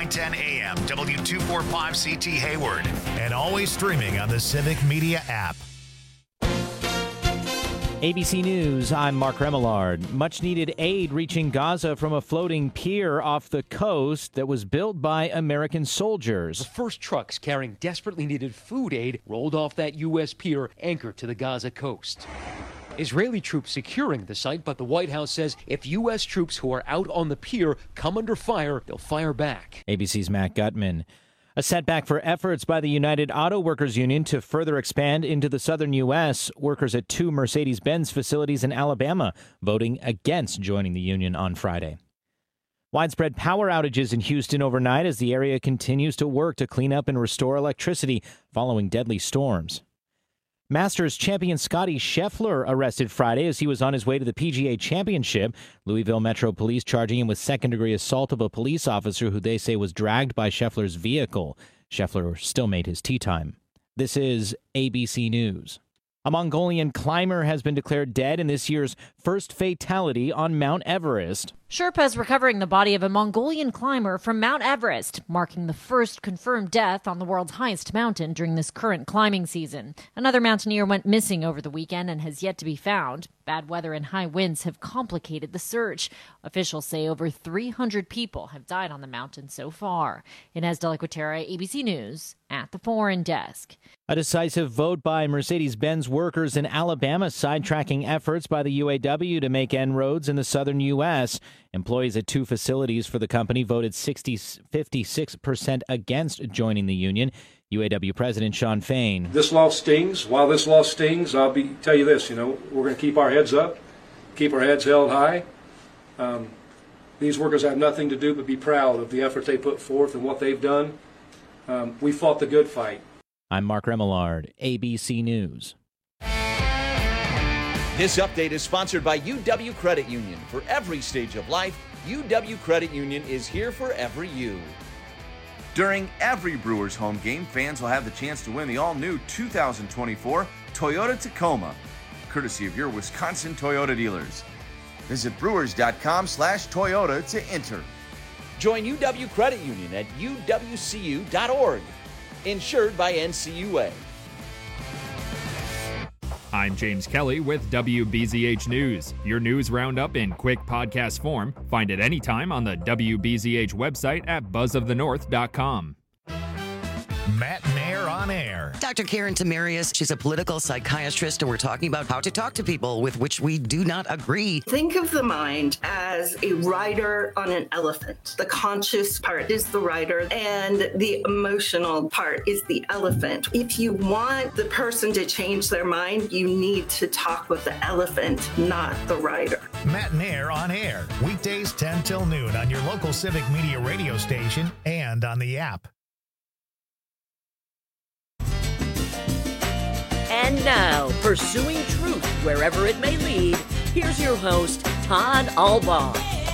910 AM, W245CT Hayward. And always streaming on the Civic Media app. ABC News, I'm Mark Remillard. Much-needed aid reaching Gaza from a floating pier off the coast that was built by American soldiers. The first trucks carrying desperately needed food aid rolled off that U.S. pier anchored to the Gaza coast. Israeli troops securing the site, but the White House says if U.S. troops who are out on the pier come under fire, they'll fire back. ABC's Matt Gutman. A setback for efforts by the United Auto Workers Union to further expand into the southern U.S. Workers at 2 Mercedes-Benz facilities in Alabama voting against joining the union on Friday. Widespread power outages in Houston overnight as the area continues to work to clean up and restore electricity following deadly storms. Masters champion Scottie Scheffler arrested Friday as he was on his way to the PGA Championship. Louisville Metro Police charging him with second-degree assault of a police officer who they say was dragged by Scheffler's vehicle. Scheffler still made his tee time. This is ABC News. A Mongolian climber has been declared dead in this year's first fatality on Mount Everest. Sherpas recovering the body of a Mongolian climber from Mount Everest, marking the first confirmed death on the world's highest mountain during this current climbing season. Another mountaineer went missing over the weekend and has yet to be found. Bad weather and high winds have complicated the search. Officials say over 300 people have died on the mountain so far. Inez de la Cuetara, ABC News, at the Foreign Desk. A decisive vote by Mercedes-Benz workers in Alabama sidetracking efforts by the UAW to make inroads in the southern U.S. Employees at 2 facilities for the company voted 56% against joining the union. UAW President Shawn Fain. This law stings. While this law stings, tell you this, we're going to keep our heads up, keep our heads held high. These workers have nothing to do but be proud of the effort they put forth and what they've done. We fought the good fight. I'm Mark Remillard, ABC News. This update is sponsored by UW Credit Union. For every stage of life, UW Credit Union is here for every you. During every Brewers home game, fans will have the chance to win the all-new 2024 Toyota Tacoma, courtesy of your Wisconsin Toyota dealers. Visit brewers.com/Toyota to enter. Join UW Credit Union at uwcu.org. Insured by NCUA. I'm James Kelly with WBZH News. Your news roundup in quick podcast form. Find it anytime on the WBZH website at buzzofthenorth.com. Matt Nair on air. Dr. Karen Tamarius, she's a political psychiatrist, and we're talking about how to talk to people with which we do not agree. Think of the mind as a rider on an elephant. The conscious part is the rider, and the emotional part is the elephant. If you want the person to change their mind, you need to talk with the elephant, not the rider. Matt Nair on air. Weekdays 10 till noon on your local Civic Media radio station and on the app. And now, pursuing truth wherever it may lead, here's your host, Todd Albaugh.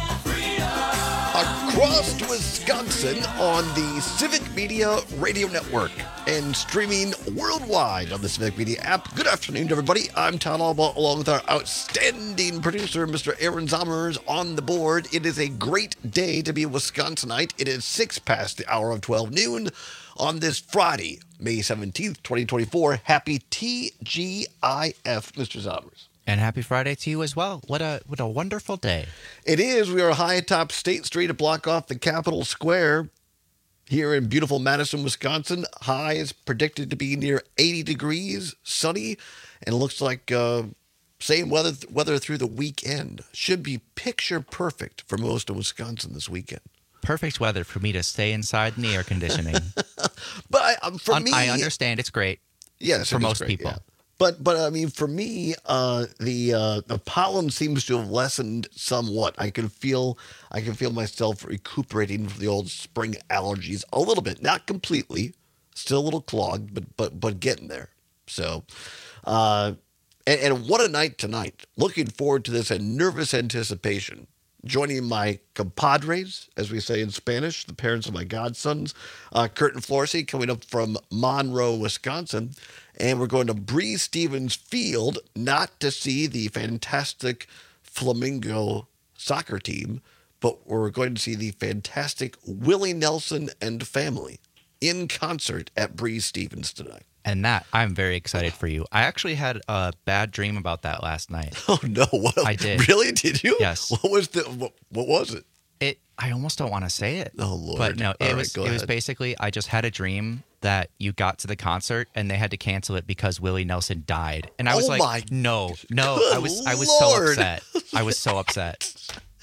Across Wisconsin on the Civic Media Radio Network and streaming worldwide on the Civic Media app. Good afternoon, everybody. I'm Todd Albaugh, along with our outstanding producer, Mr. Aaron Zommers, on the board. It is a great day to be a Wisconsinite. It is 6 past the hour of 12 noon on this Friday, May 17th, 2024. Happy TGIF, Mr. Zommers. And happy Friday to you as well. What a wonderful day. It is. We are high atop State Street, a block off the Capitol Square here in beautiful Madison, Wisconsin. High is predicted to be near 80 degrees, sunny, and looks like same weather through the weekend. Should be picture perfect for most of Wisconsin this weekend. Perfect weather for me to stay inside in the air conditioning. But for me, I understand it's great. Yes, for most people. Yeah. But I mean, for me, the pollen seems to have lessened somewhat. I can feel myself recuperating from the old spring allergies a little bit, not completely, still a little clogged, but getting there. So, and what a night tonight! Looking forward to this in nervous anticipation. Joining my compadres, as we say in Spanish, the parents of my godsons, Kurt and Florsey, coming up from Monroe, Wisconsin. And we're going to Breese Stevens Field, not to see the fantastic Flamingo soccer team, but we're going to see the fantastic Willie Nelson and family in concert at Breeze Stevens tonight. And that, I'm very excited for you. I actually had a bad dream about that last night. Oh, no. What? I did. Really? Did you? Yes. What was it? I almost don't want to say it. Oh, Lord. But no, it was ahead. basically, I just had a dream that you got to the concert and they had to cancel it because Willie Nelson died. And I was no. I was so upset. I was so upset.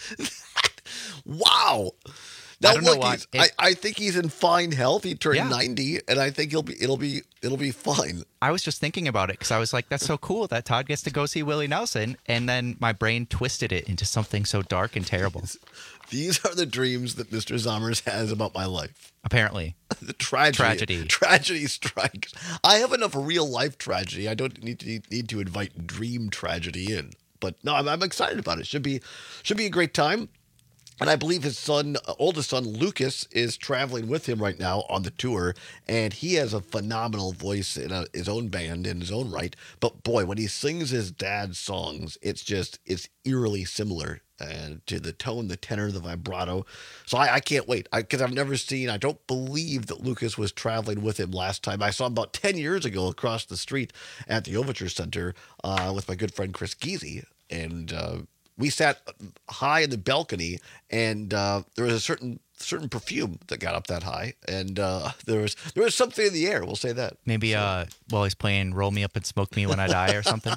Wow. Now, I don't know why. I think he's in fine health. He turned 90, and I think it'll be fine. I was just thinking about it because I was like, that's so cool that Todd gets to go see Willie Nelson. And then my brain twisted it into something so dark and terrible. These are the dreams that Mr. Zommers has about my life. Apparently. The tragedy. Tragedy strikes. I have enough real life tragedy. I don't need to invite dream tragedy in. But no, I'm excited about it. Should be a great time. And I believe his oldest son, Lucas, is traveling with him right now on the tour. And he has a phenomenal voice in his own band in his own right. But boy, when he sings his dad's songs, it's eerily similar to the tone, the tenor, the vibrato. So I can't wait. Because I don't believe that Lucas was traveling with him last time. I saw him about 10 years ago across the street at the Overture Center with my good friend Chris Geezy. And we sat high in the balcony, and there was a certain perfume that got up that high, and there was something in the air. We'll say that. Maybe while he's playing "Roll Me Up and Smoke Me When I Die" or something.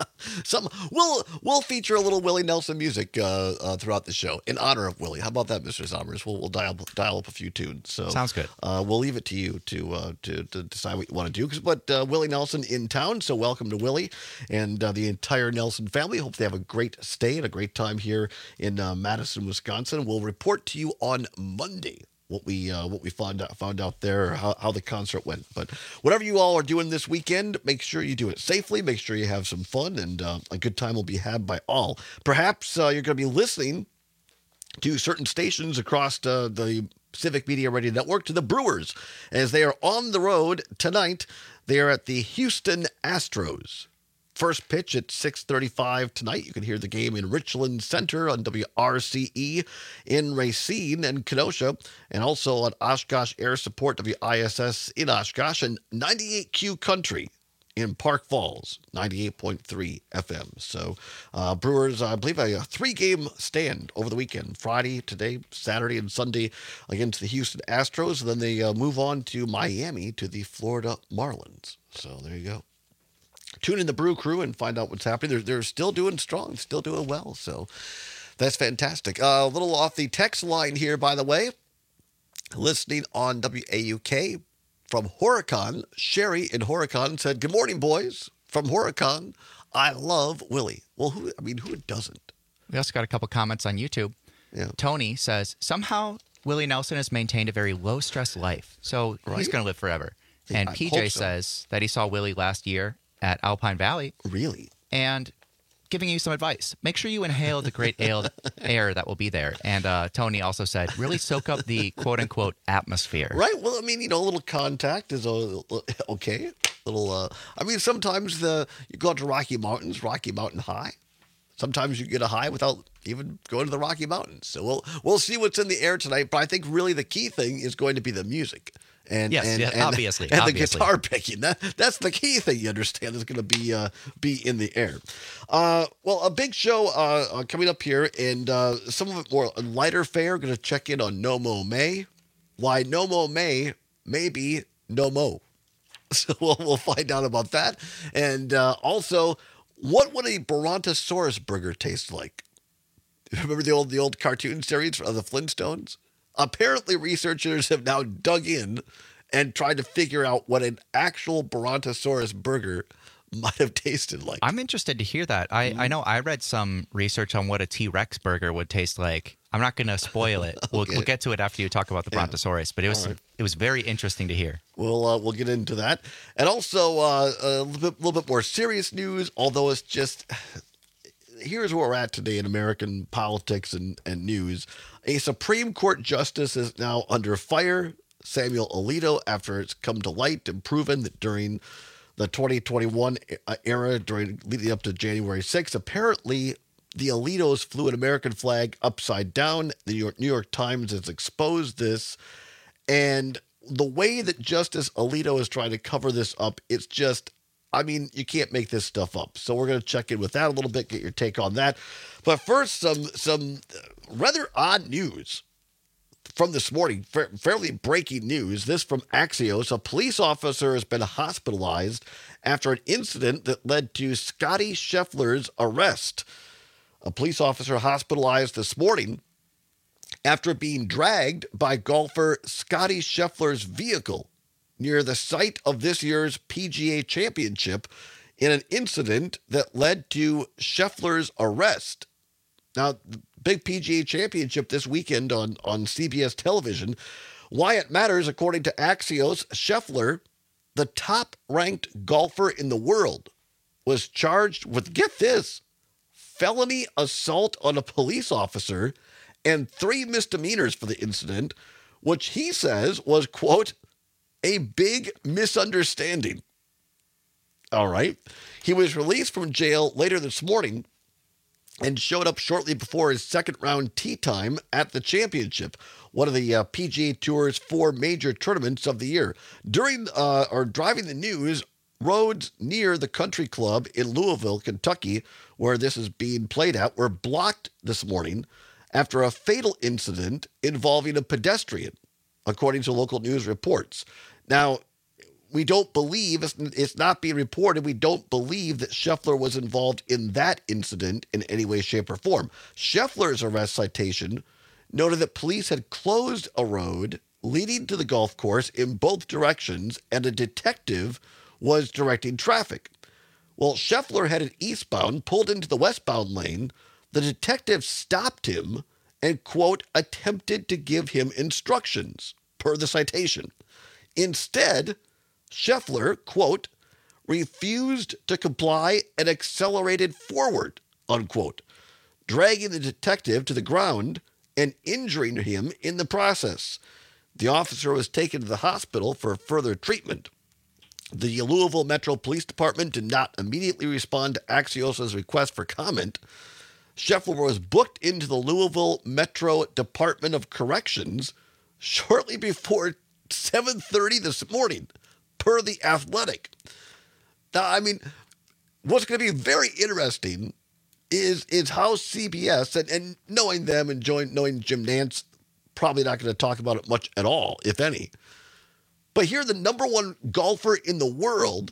We'll feature a little Willie Nelson music throughout the show in honor of Willie. How about that, Mr. Zommers? We'll dial up a few tunes. So sounds good. We'll leave it to you to decide what you want to do. But Willie Nelson in town, so welcome to Willie and the entire Nelson family. Hope they have a great stay and a great time here in Madison, Wisconsin. We'll report to you on Monday what we found out there, how the concert went. But whatever you all are doing this weekend, make sure you do it safely. Make sure you have some fun, and a good time will be had by all. Perhaps you're going to be listening to certain stations across the Civic Media Radio Network, to the Brewers, as they are on the road tonight. They are at the Houston Astros. First pitch at 6:35 tonight. You can hear the game in Richland Center on WRCE in Racine and Kenosha, and also on Oshkosh Air Support WISS in Oshkosh, and 98Q Country in Park Falls, 98.3 FM. So Brewers, I believe, a 3-game stand over the weekend. Friday, today, Saturday, and Sunday against the Houston Astros. And then they move on to Miami to the Florida Marlins. So there you go. Tune in the Brew Crew and find out what's happening. They're still doing strong, still doing well. So that's fantastic. A little off the text line here, by the way. Listening on WAUK from Horicon. Sherry in Horicon said, "Good morning, boys. From Horicon, I love Willie." Well, who doesn't? We also got a couple comments on YouTube. Yeah. Tony says, somehow Willie Nelson has maintained a very low-stress life, so he's going to live forever. And PJ says that he saw Willie last year at Alpine Valley. Really? And giving you some advice. Make sure you inhale the great air that will be there. And Tony also said, really soak up the quote-unquote atmosphere. Right. Well, I mean, a little contact is okay. Sometimes you go out to Rocky Mountain High. Sometimes you get a high without even going to the Rocky Mountains. So we'll see what's in the air tonight. But I think really the key thing is going to be the music. Obviously. The guitar picking. That's the key thing, you understand, is going to be in the air. Well, a big show coming up here, and some of it more lighter fare. Going to check in on No Mo May. Why No Mo May may be No Mo. So we'll find out about that. And also, what would a Brontosaurus burger taste like? Remember the old cartoon series of the Flintstones? Apparently, researchers have now dug in and tried to figure out what an actual Brontosaurus burger might have tasted like. I'm interested to hear that. I know I read some research on what a T-Rex burger would taste like. I'm not going to spoil it. We'll get to it after you talk about the Brontosaurus, but it was very interesting to hear. We'll get into that. And also a little bit more serious news, although it's just... Here's where we're at today in American politics and news. A Supreme Court justice is now under fire, Samuel Alito, after it's come to light and proven that during the 2021 era, leading up to January 6th, apparently the Alitos flew an American flag upside down. The New York Times has exposed this. And the way that Justice Alito is trying to cover this up, it's just, I mean, you can't make this stuff up. So we're going to check in with that a little bit, get your take on that. But first, some rather odd news from this morning, fairly breaking news. This from Axios. A police officer has been hospitalized after an incident that led to Scottie Scheffler's arrest. A police officer hospitalized this morning after being dragged by golfer Scottie Scheffler's vehicle near the site of this year's PGA Championship in an incident that led to Scheffler's arrest. Now, the big PGA Championship this weekend on CBS television. Why it matters, according to Axios, Scheffler, the top-ranked golfer in the world, was charged with, get this, felony assault on a police officer and 3 misdemeanors for the incident, which he says was, quote, a big misunderstanding. All right. He was released from jail later this morning and showed up shortly before his second round tee time at the championship, one of the PGA Tour's 4 major tournaments of the year. Driving the news, roads near the country club in Louisville, Kentucky, where this is being played at, were blocked this morning after a fatal incident involving a pedestrian, according to local news reports. Now, we don't believe, it's not being reported, we don't believe that Scheffler was involved in that incident in any way, shape, or form. Scheffler's arrest citation noted that police had closed a road leading to the golf course in both directions, and a detective was directing traffic. Well, Scheffler headed eastbound, pulled into the westbound lane. The detective stopped him and, quote, attempted to give him instructions, per the citation. Instead, Scheffler, quote, refused to comply and accelerated forward, unquote, dragging the detective to the ground and injuring him in the process. The officer was taken to the hospital for further treatment. The Louisville Metro Police Department did not immediately respond to Axios' request for comment. Scheffler was booked into the Louisville Metro Department of Corrections shortly before 7:30 this morning, per The Athletic. Now, I mean, what's going to be very interesting is how CBS, and knowing them and knowing Jim Nantz, probably not going to talk about it much at all, if any. But here, the number 1 golfer in the world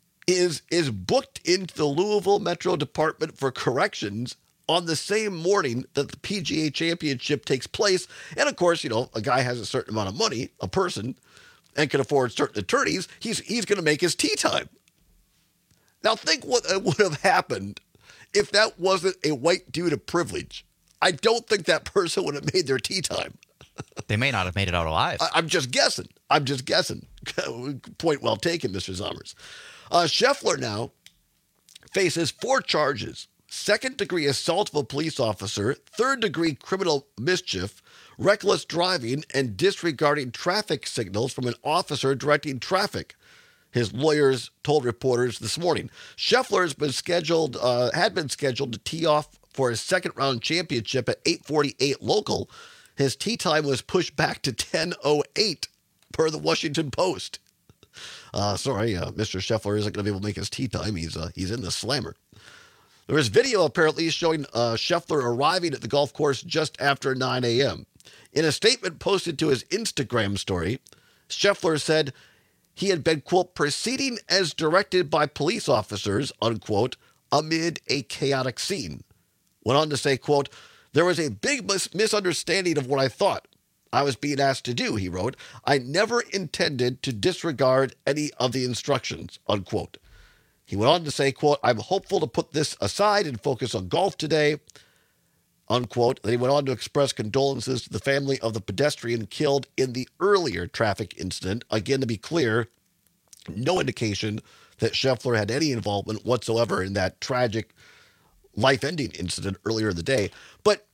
is booked into the Louisville Metro Department for Corrections on the same morning that the PGA Championship takes place. And of course, you know, a guy has a certain amount of money, a person, and can afford certain attorneys. He's going to make his tee time. Now think what would have happened if that wasn't a white dude of privilege. I don't think that person would have made their tee time. They may not have made it out alive. I'm just guessing. Point well taken, Mr. Zommers. Scheffler now faces 4 charges: second-degree assault of a police officer, third-degree criminal mischief, reckless driving, and disregarding traffic signals from an officer directing traffic, his lawyers told reporters this morning. Scheffler had been scheduled to tee off for his second-round championship at 8:48 local. His tee time was pushed back to 10:08, per the Washington Post. Mr. Scheffler isn't going to be able to make his tee time. He's in the slammer. There was video apparently showing Scheffler arriving at the golf course just after 9 a.m. In a statement posted to his Instagram story, Scheffler said he had been, quote, proceeding as directed by police officers, unquote, amid a chaotic scene. Went on to say, quote, there was a big misunderstanding of what I thought I was being asked to do, he wrote. I never intended to disregard any of the instructions, unquote. He went on to say, quote, I'm hopeful to put this aside and focus on golf today, unquote. Then he went on to express condolences to the family of the pedestrian killed in the earlier traffic incident. Again, to be clear, no indication that Scheffler had any involvement whatsoever in that tragic life-ending incident earlier in the day. But,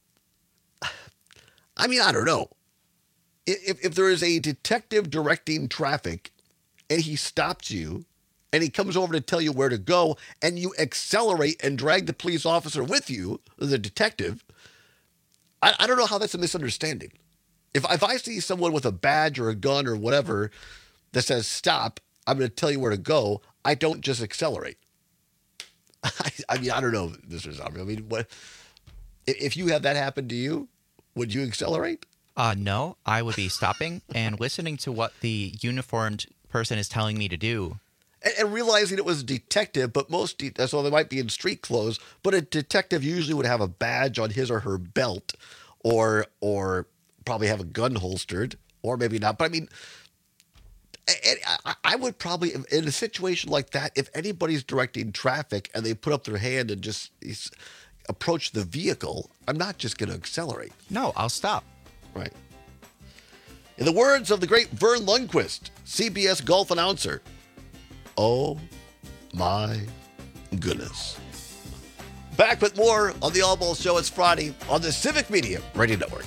I mean, I don't know. If there is a detective directing traffic and he stops you and he comes over to tell you where to go, and you accelerate and drag the police officer with you, the detective, I don't know how that's a misunderstanding. If I see someone with a badge or a gun or whatever that says stop, I'm going to tell you where to go, I don't just accelerate. I mean, I don't know, Mr. Zombie. I mean, what if you had that happen to you? Would you accelerate? No, I would be stopping and listening to what the uniformed person is telling me to do. And realizing it was a detective, but so they might be in street clothes, but a detective usually would have a badge on his or her belt, or probably have a gun holstered, or maybe not. But I mean, I would probably, in a situation like that, if anybody's directing traffic and they put up their hand and just approach the vehicle, I'm not just going to accelerate. No, I'll stop. Right. In the words of the great Vern Lundquist, CBS golf announcer, oh my goodness. Back with more on the All Balls Show. It's Friday on the Civic Media Radio Network.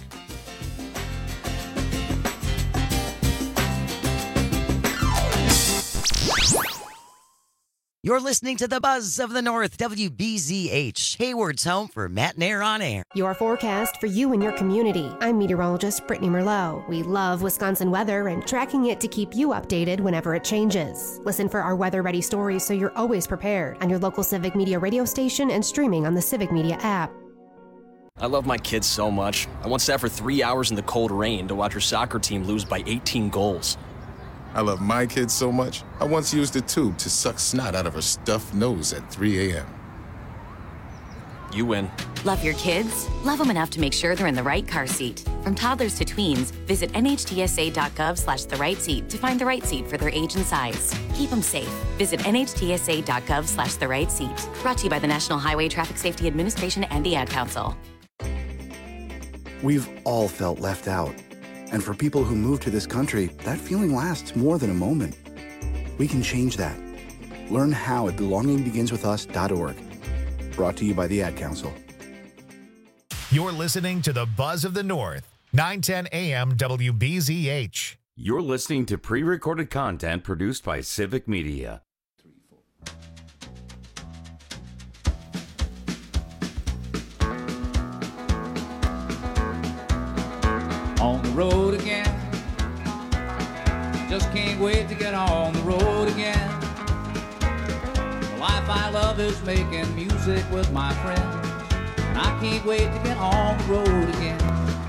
You're listening to the Buzz of the North, WBZH, Hayward's home for Matt Nair on air. Your forecast for you and your community. I'm meteorologist Brittany Merlot. We love Wisconsin weather and tracking it to keep you updated whenever it changes. Listen for our weather-ready stories so you're always prepared on your local Civic Media radio station and streaming on the Civic Media app. I love my kids so much. I once sat for 3 hours in the cold rain to watch her soccer team lose by 18 goals. I love my kids so much, I once used a tube to suck snot out of her stuffed nose at 3 a.m. You win. Love your kids? Love them enough to make sure they're in the right car seat. From toddlers to tweens, visit nhtsa.gov/the right seat to find the right seat for their age and size. Keep them safe. Visit nhtsa.gov/the right seat. Brought to you by the National Highway Traffic Safety Administration and the Ad Council. We've all felt left out. And for people who move to this country, that feeling lasts more than a moment. We can change that. Learn how at belongingbeginswithus.org. Brought to you by the Ad Council. You're listening to the Buzz of the North, 910 AM WBZH. You're listening to pre-recorded content produced by Civic Media. On the road again. Just can't wait to get on the road again. The life I love is making music with my friends. And I can't wait to get on the road again.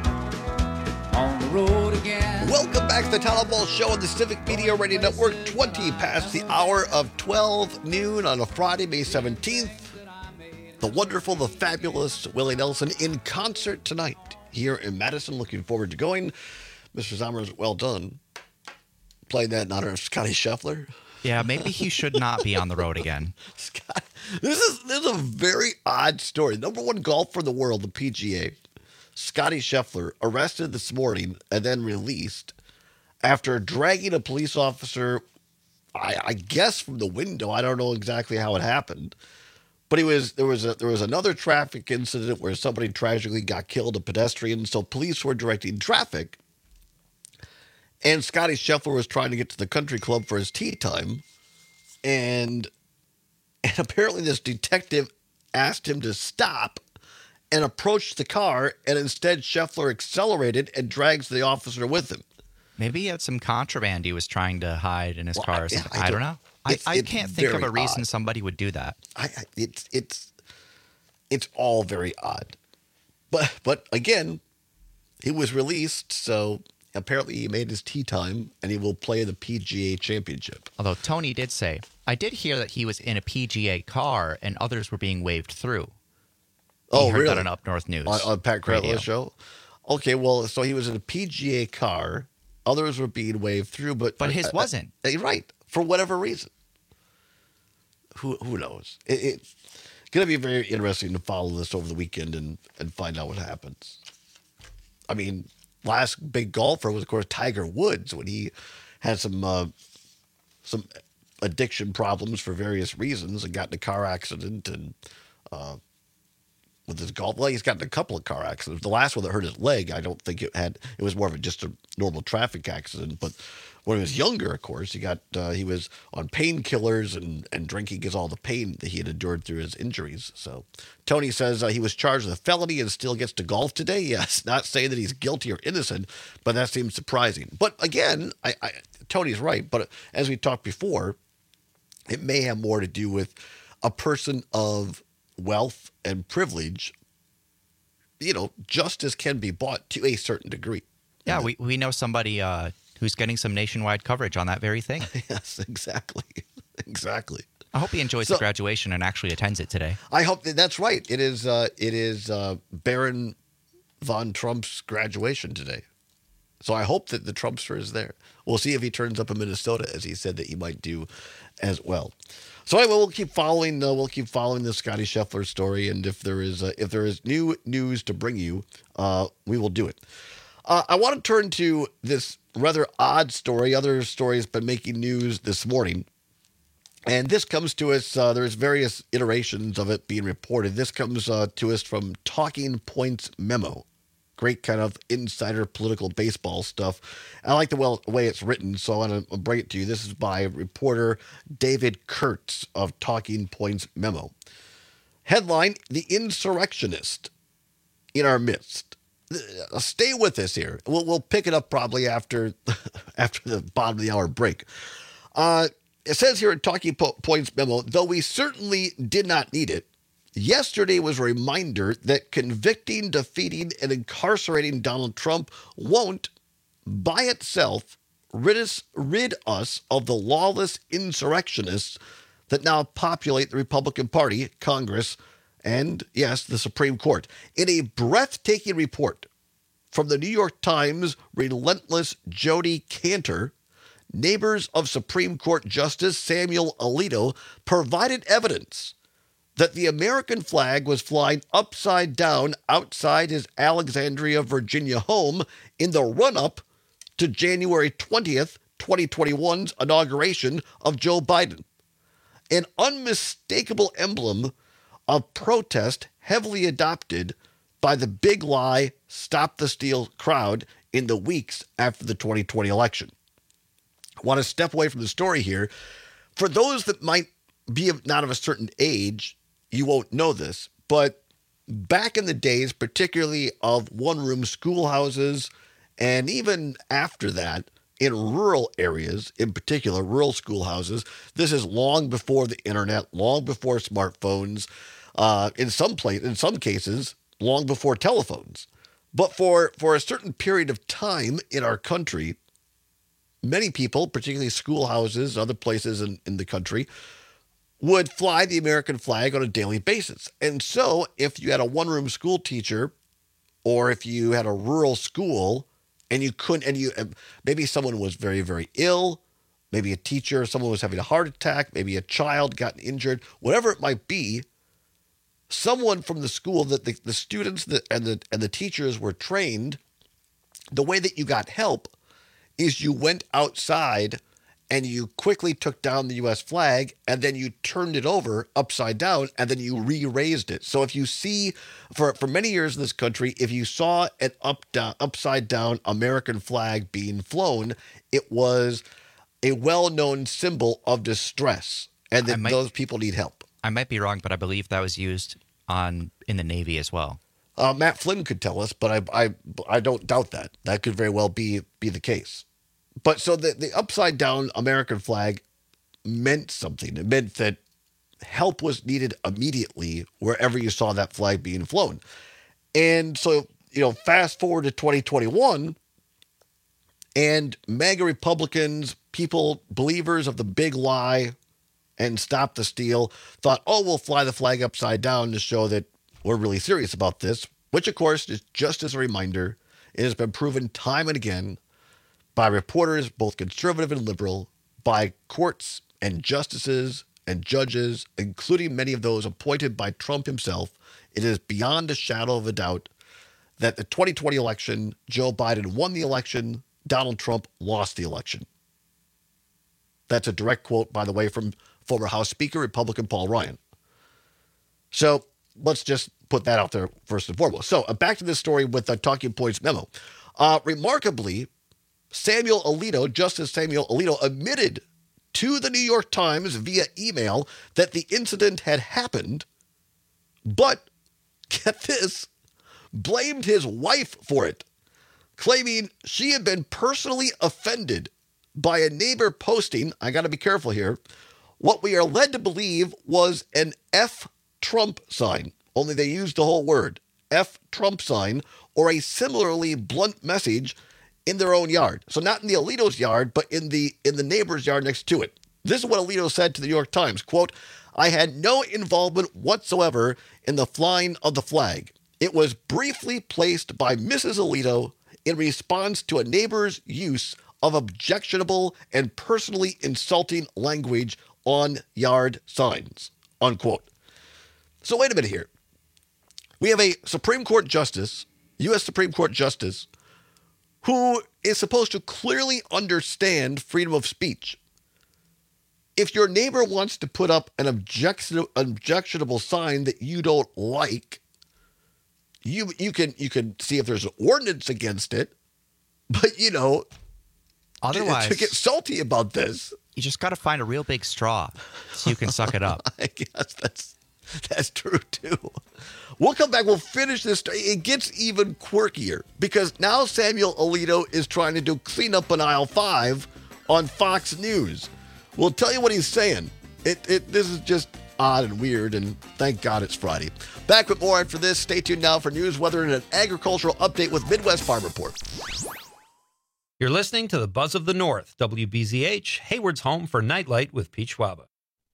On the road again. Welcome back to the Town Ball Show on the Civic Media Radio Network. 20 past the hour of 12 noon on a Friday, May 17th. The wonderful, the fabulous Willie Nelson in concert tonight here in Madison. Looking forward to going. Mr. Zommers, well done. Playing that in honor of Scotty Scheffler. Yeah, maybe he should not be on the road again. Scott, this is a very odd story. Number one golfer in the world, the PGA, Scotty Scheffler, arrested this morning and then released after dragging a police officer, I guess, from the window. I don't know exactly how it happened. But there was another traffic incident where somebody tragically got killed, a pedestrian. So police were directing traffic. And Scotty Scheffler was trying to get to the country club for his tee time. And apparently this detective asked him to stop and approach the car. And instead Scheffler accelerated and drags the officer with him. Maybe he had some contraband he was trying to hide in his car or something. I don't know. I can't think of a reason somebody would do that. It's all very odd. But again, he was released, so apparently he made his tee time, and he will play the PGA Championship. Although Tony did say, I did hear that he was in a PGA car and others were being waved through. Oh, heard really? that on Up North News. On Pat Cradlow's show? Okay, well, so he was in a PGA car. Others were being waved through, but his wasn't. Right, for whatever reason. Who knows? It's going to be very interesting to follow this over the weekend and find out what happens. I mean, last big golfer was, of course, Tiger Woods, when he had some addiction problems for various reasons and got in a car accident and with his golf. Well, he's gotten a couple of car accidents. The last one that hurt his leg, I don't think it was more of just a normal traffic accident. But when he was younger, of course, he was on painkillers and drinking because all the pain that he had endured through his injuries. So Tony says he was charged with a felony and still gets to golf today. Yes, not saying that he's guilty or innocent, but that seems surprising. But again, Tony's right. But as we talked before, it may have more to do with a person of wealth and privilege. Justice can be bought to a certain degree. Yeah, we know somebody who's getting some nationwide coverage on that very thing. Yes, exactly. Exactly. I hope he enjoys the graduation and actually attends it today. I hope that's right. It is Baron von Trump's graduation today. So I hope that the Trumpster is there. We'll see if he turns up in Minnesota, as he said that he might do as well. So anyway, we'll keep following the Scotty Scheffler story, and if there is new news to bring you, we will do it. I want to turn to this rather odd story. Other stories been making news this morning, and this comes to us. There's various iterations of it being reported. This comes to us from Talking Points Memo. Great kind of insider political baseball stuff. I like the way it's written, so I want to bring it to you. This is by reporter David Kurtz of Talking Points Memo. Headline: The Insurrectionist in Our Midst. Stay with us here. We'll pick it up probably after the bottom of the hour break. It says here in Talking Points Memo, though we certainly did not need it, yesterday was a reminder that convicting, defeating, and incarcerating Donald Trump won't, by itself, rid us of the lawless insurrectionists that now populate the Republican Party, Congress, and, yes, the Supreme Court. In a breathtaking report from the New York Times' relentless Jodi Kantor, neighbors of Supreme Court Justice Samuel Alito provided evidence that the American flag was flying upside down outside his Alexandria, Virginia home in the run-up to January 20th, 2021's inauguration of Joe Biden. An unmistakable emblem of protest heavily adopted by the big lie, Stop the Steal crowd in the weeks after the 2020 election. I want to step away from the story here. For those that might be not of a certain age, you won't know this, but back in the days, particularly of one-room schoolhouses, and even after that, in rural areas, in particular, rural schoolhouses, this is long before the internet, long before smartphones, in some cases, long before telephones. But for a certain period of time in our country, many people, particularly schoolhouses, other places in the country, would fly the American flag on a daily basis. And so if you had a one-room school teacher, or if you had a rural school, and you couldn't, and maybe someone was very, very ill, maybe a teacher, someone was having a heart attack, maybe a child got injured, whatever it might be, someone from the school that the students and the teachers were trained, the way that you got help is you went outside and you quickly took down the U.S. flag, and then you turned it over upside down, and then you re-raised it. So if you see, for many years in this country, if you saw an upside down American flag being flown, it was a well-known symbol of distress, and that those people need help. I might be wrong, but I believe that was used in the Navy as well. Matt Flynn could tell us, but I don't doubt that. That could very well be the case. But so the upside down American flag meant something. It meant that help was needed immediately wherever you saw that flag being flown. And so, fast forward to 2021, and MAGA Republicans, people, believers of the big lie and Stop the Steal, thought, we'll fly the flag upside down to show that we're really serious about this, which, of course, is just as a reminder, it has been proven time and again by reporters, both conservative and liberal, by courts and justices and judges, including many of those appointed by Trump himself. It is beyond a shadow of a doubt that the 2020 election, Joe Biden won the election, Donald Trump lost the election. That's a direct quote, by the way, from former House Speaker, Republican Paul Ryan. So let's just put that out there first and foremost. So back to this story with the Talking Points memo. Remarkably, Justice Samuel Alito admitted to the New York Times via email that the incident had happened, but, get this, blamed his wife for it, claiming she had been personally offended by a neighbor posting, I got to be careful here, what we are led to believe was an F Trump sign, only they used the whole word, F Trump sign, or a similarly blunt message in their own yard. So not in the Alito's yard, but in the neighbor's yard next to it. This is what Alito said to the New York Times, quote, I had no involvement whatsoever in the flying of the flag. It was briefly placed by Mrs. Alito in response to a neighbor's use of objectionable and personally insulting language on yard signs, unquote. So wait a minute here. We have a Supreme Court justice, U.S. Supreme Court justice, who is supposed to clearly understand freedom of speech. If your neighbor wants to put up an objectionable sign that you don't like, you can see if there's an ordinance against it, but otherwise to get salty about this, you just got to find a real big straw so you can suck it up. I guess that's true too. We'll come back. We'll finish this. It gets even quirkier because now Samuel Alito is trying to do cleanup on aisle 5 on Fox News. We'll tell you what he's saying. This is just odd and weird, and thank God it's Friday. Back with more after this. Stay tuned now for news, weather, and an agricultural update with Midwest Farm Report. You're listening to the Buzz of the North, WBZH, Hayward's home for Nightlight with Pete Schwaba.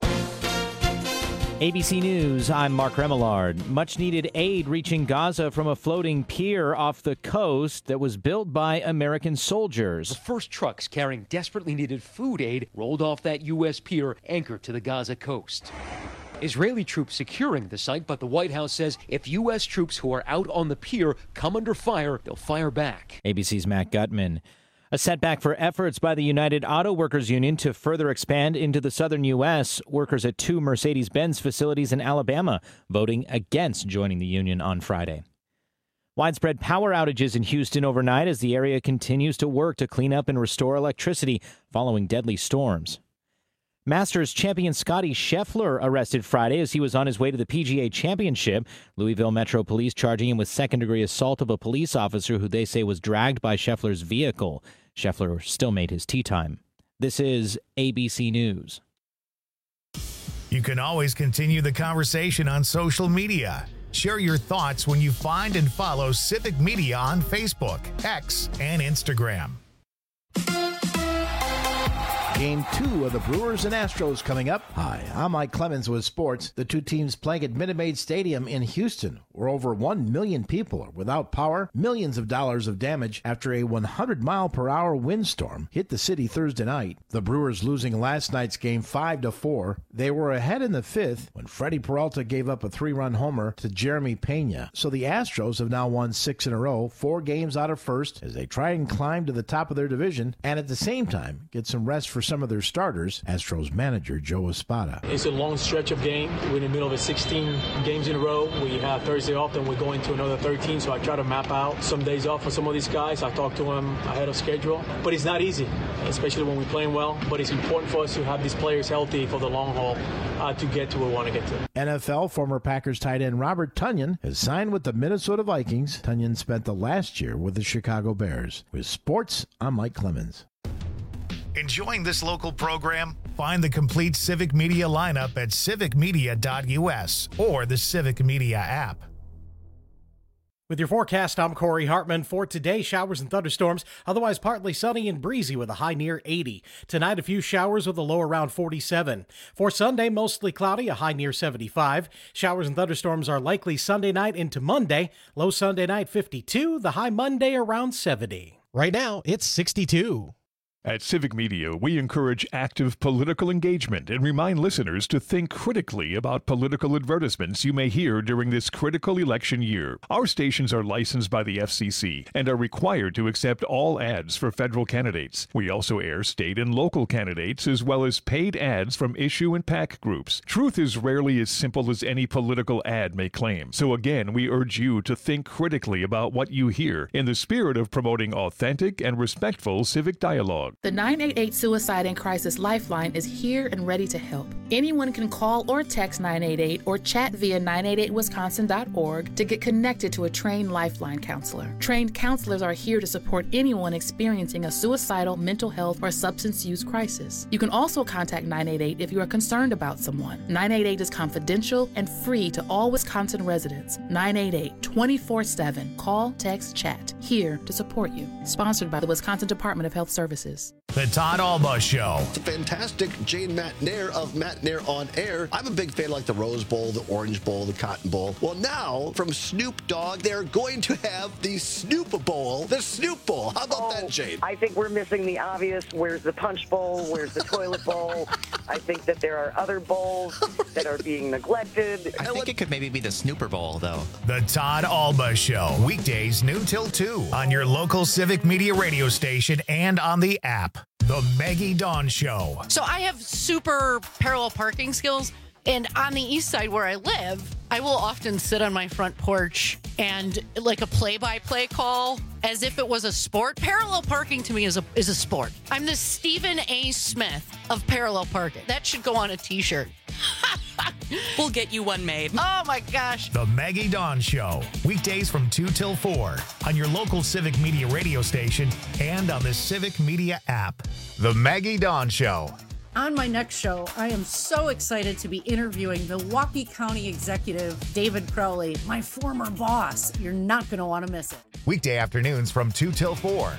ABC News, I'm Mark Remillard. Much-needed aid reaching Gaza from a floating pier off the coast that was built by American soldiers. The first trucks carrying desperately needed food aid rolled off that U.S. pier anchored to the Gaza coast. Israeli troops securing the site, but the White House says if U.S. troops who are out on the pier come under fire, they'll fire back. ABC's Matt Gutman. A setback for efforts by the United Auto Workers Union to further expand into the southern U.S. Workers at 2 Mercedes-Benz facilities in Alabama voting against joining the union on Friday. Widespread power outages in Houston overnight as the area continues to work to clean up and restore electricity following deadly storms. Masters champion Scotty Scheffler arrested Friday as he was on his way to the PGA Championship. Louisville Metro Police charging him with second-degree assault of a police officer who they say was dragged by Scheffler's vehicle. Scheffler still made his tee time. This is ABC News. You can always continue the conversation on social media. Share your thoughts when you find and follow Civic Media on Facebook, X, and Instagram. Game 2 of the Brewers and Astros coming up. Hi, I'm Mike Clemens with sports. The two teams playing at Minute Maid Stadium in Houston, where over 1 million people are without power, millions of dollars of damage after a 100-mile-per-hour windstorm hit the city Thursday night. The Brewers losing last night's game 5-4. They were ahead in the 5th when Freddie Peralta gave up a 3-run homer to Jeremy Pena. So the Astros have now won 6 in a row, 4 games out of first, as they try and climb to the top of their division, and at the same time get some rest for some of their starters, Astros manager Joe Espada. It's a long stretch of game. We're in the middle of 16 games in a row. We have Thursday off, then we're going to another 13, so I try to map out some days off for some of these guys. I talk to them ahead of schedule, but it's not easy, especially when we're playing well, but it's important for us to have these players healthy for the long haul to get to where we want to get to. NFL former Packers tight end Robert Tonyan has signed with the Minnesota Vikings. Tonyan spent the last year with the Chicago Bears. With sports, I'm Mike Clemens. Enjoying this local program? Find the complete Civic Media lineup at civicmedia.us or the Civic Media app. With your forecast, I'm Corey Hartman. For today, showers and thunderstorms, otherwise partly sunny and breezy with a high near 80. Tonight, a few showers with a low around 47. For Sunday, mostly cloudy, a high near 75. Showers and thunderstorms are likely Sunday night into Monday. Low Sunday night 52, the high Monday around 70. Right now, it's 62. At Civic Media, we encourage active political engagement and remind listeners to think critically about political advertisements you may hear during this critical election year. Our stations are licensed by the FCC and are required to accept all ads for federal candidates. We also air state and local candidates as well as paid ads from issue and PAC groups. Truth is rarely as simple as any political ad may claim. So again, we urge you to think critically about what you hear in the spirit of promoting authentic and respectful civic dialogue. The 988 Suicide and Crisis Lifeline is here and ready to help. Anyone can call or text 988 or chat via 988wisconsin.org to get connected to a trained Lifeline counselor. Trained counselors are here to support anyone experiencing a suicidal, mental health, or substance use crisis. You can also contact 988 if you are concerned about someone. 988 is confidential and free to all Wisconsin residents. 988 24/7. Call, text, chat. Here to support you. Sponsored by the Wisconsin Department of Health Services. The Todd Alba Show. It's a fantastic Jane Matt Nair of Matt Nair on Air. I'm a big fan of like the Rose Bowl, the Orange Bowl, the Cotton Bowl. Well, now from Snoop Dogg, they're going to have the Snoop Bowl, the Snoop Bowl. How about that, Jane? I think we're missing the obvious. Where's the Punch Bowl? Where's the Toilet Bowl? I think that there are other bowls that are being neglected. I think it could maybe be the Snooper Bowl, though. The Todd Alba Show. Weekdays noon till 2 on your local Civic Media radio station and on the app. The Maggie Dawn Show. So I have super parallel parking skills. And on the east side where I live, I will often sit on my front porch and like a play-by-play call as if it was a sport. Parallel parking to me is a sport. I'm the Stephen A. Smith of parallel parking. That should go on a T-shirt. We'll get you one made. Oh, my gosh. The Maggie Dawn Show. Weekdays from 2 till 4 on your local Civic Media radio station and on the Civic Media app. The Maggie Dawn Show. On my next show, I am so excited to be interviewing Milwaukee County Executive David Crowley, my former boss. You're not going to want to miss it. Weekday afternoons from 2 till 4.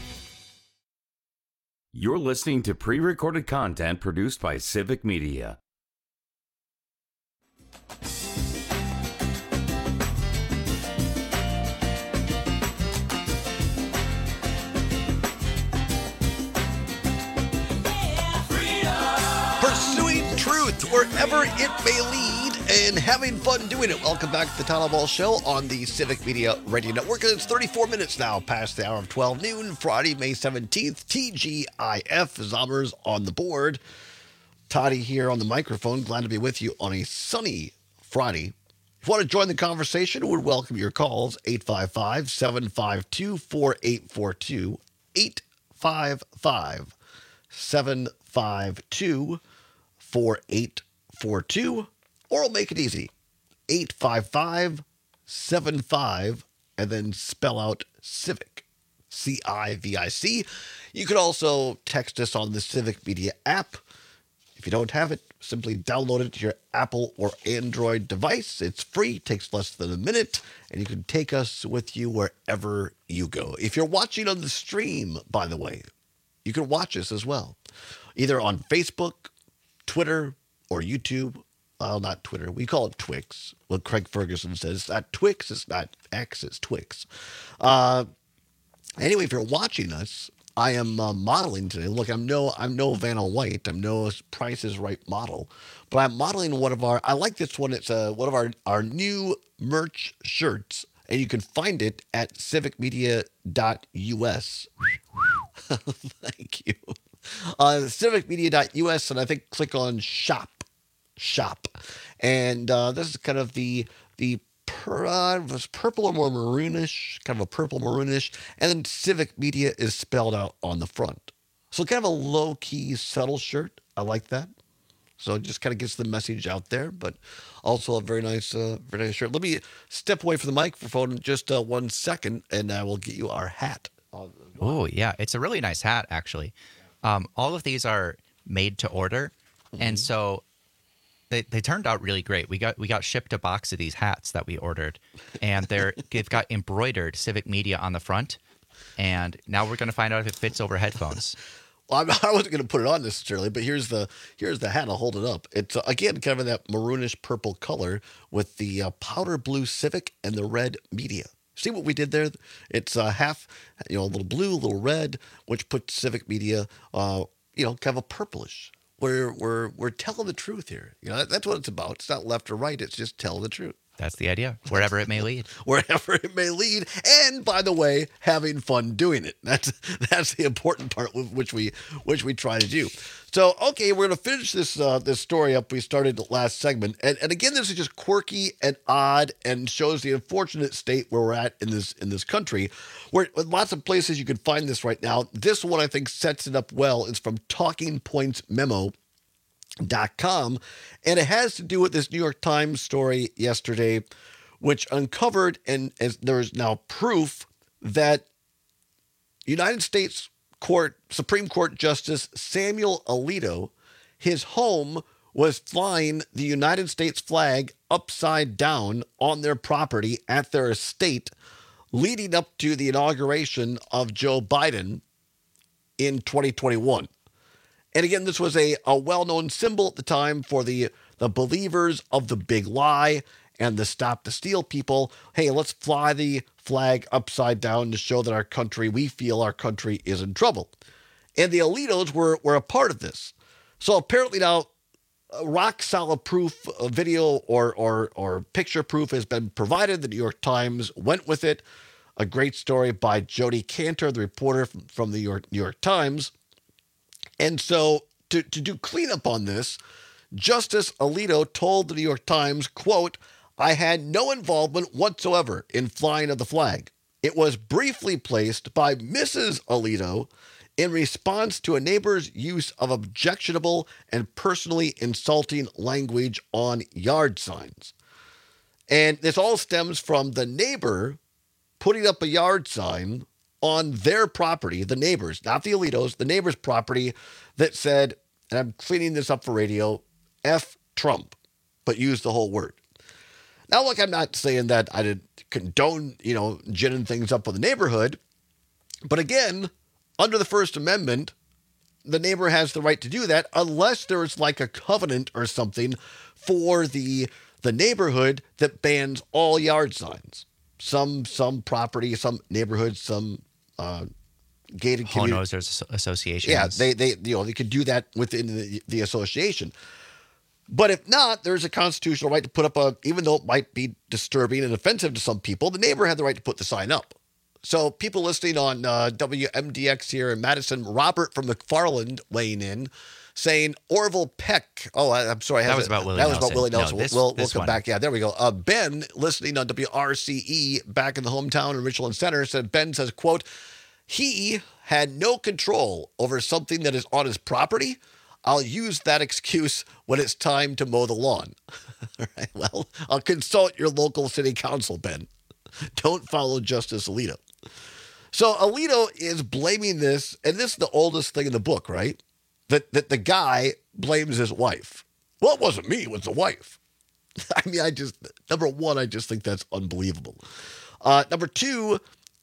You're listening to pre-recorded content produced by Civic Media. Pursuing truth wherever it may lead and having fun doing it. Welcome back to the Todd Alba Show on the Civic Media Radio Network. It's 34 minutes now past the hour of 12 noon, Friday, May 17th. TGIF, Zombers on the board. Toddy here on the microphone. Glad to be with you on a sunny Friday. If you want to join the conversation, we would welcome your calls. 855-752-4842. 855-752-4842. Or we'll make it easy. 855-75 and then spell out Civic. CIVIC. You can also text us on the Civic Media app. If you don't have it, simply download it to your Apple or Android device. It's free, takes less than a minute, and you can take us with you wherever you go. If you're watching on the stream, by the way, you can watch us as well, either on Facebook, Twitter, or YouTube. Well, not Twitter. We call it Twix. What Craig Ferguson says, it's not Twix, it's not X, it's Twix. Anyway, if you're watching us, I am modeling today. Look, I'm no Vanna White. I'm no Price is Right model. But I'm modeling one of our, I like this one. It's one of our new merch shirts. And you can find it at civicmedia.us. Thank you. Civicmedia.us. And I think click on shop. And this is kind of the purple or more maroonish, kind of a purple maroonish, and then Civic Media is spelled out on the front. So kind of a low-key, subtle shirt. I like that. So it just kind of gets the message out there, but also a very nice shirt. Let me step away from the microphone in just 1 second, and I will get you our hat. Oh, yeah. It's a really nice hat, actually. All of these are made to order, and so they turned out really great. We got shipped a box of these hats that we ordered, and they've got embroidered Civic Media on the front, and now we're going to find out if it fits over headphones. Well, I wasn't going to put it on necessarily, but here's the hat. I'll hold it up. It's again kind of that maroonish purple color with the powder blue Civic and the red Media. See what we did there? It's half, a little blue, a little red, which puts Civic Media, kind of a purplish. We're telling the truth here. That's what it's about. It's not left or right. It's just telling the truth. That's the idea. Wherever it may lead. Wherever it may lead. And by the way, having fun doing it. That's the important part which we try to do. So, okay, we're going to finish this story up. We started the last segment. And again, this is just quirky and odd and shows the unfortunate state where we're at in this country. Where lots of places you can find this right now. This one I think sets it up well. It's from TalkingPointsMemo.com, and it has to do with this New York Times story yesterday, which uncovered, and as there is now proof, that United States Supreme Court Justice Samuel Alito, his home was flying the United States flag upside down on their property at their estate, leading up to the inauguration of Joe Biden in 2021. And again, this was a well-known symbol at the time for the believers of the big lie and the Stop the Steal people. Hey, let's fly the flag upside down to show that we feel our country is in trouble. And the Alitos were a part of this. So apparently now, rock-solid proof, video or picture proof has been provided. The New York Times went with it. A great story by Jody Cantor, the reporter from the New York Times. And so to do cleanup on this, Justice Alito told the New York Times, quote, "I had no involvement whatsoever in flying of the flag. It was briefly placed by Mrs. Alito in response to a neighbor's use of objectionable and personally insulting language on yard signs." And this all stems from the neighbor putting up a yard sign on their property, the neighbors, not the Alitos, the neighbor's property, that said, and I'm cleaning this up for radio, F Trump, but use the whole word. Now, look, I'm not saying that I did condone, ginning things up with the neighborhood, but again, under the First Amendment, the neighbor has the right to do that unless there's like a covenant or something for the neighborhood that bans all yard signs. Some property, some neighborhoods, some gated community. Homeowners associations. Yeah, they could do that within the association. But if not, there's a constitutional right to put up even though it might be disturbing and offensive to some people, the neighbor had the right to put the sign up. So people listening on WMDX here in Madison, Robert from McFarland weighing in, saying Orville Peck. Oh, I'm sorry. That was about Willie Nelson. That was about Willie Nelson. No, we'll come back. Yeah, there we go. Ben, listening on WRCE back in the hometown in Richland Center, said, Ben says, quote, "He had no control over something that is on his property. I'll use that excuse when it's time to mow the lawn." All right, well, I'll consult your local city council, Ben. Don't follow Justice Alito. So Alito is blaming this, and this is the oldest thing in the book, right? That the guy blames his wife. Well, it wasn't me, it was the wife. I mean, number one, I just think that's unbelievable. Number two,